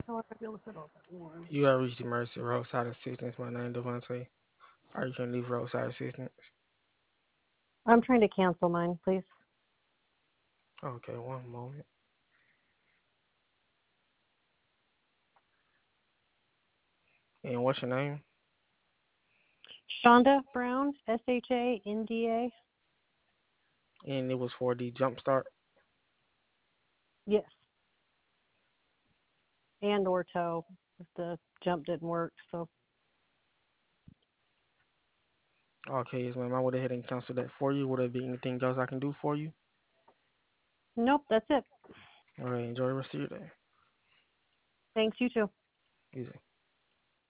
How would I be able to set off that one? You have reached the Mercy Roadside Assistance. My name is Devontae. Are you trying to leave roadside assistance? I'm trying to cancel mine, please. Okay, one moment. And what's your name? Shonda Brown, Shanda. And it was for the jump start. Yes. And or toe if the jump didn't work. So Okay, yes, ma'am. I went ahead and canceled that for you. Would there be anything else I can do for you? nope, that's it. All right, enjoy the rest of your day. Thanks, you too. Easy.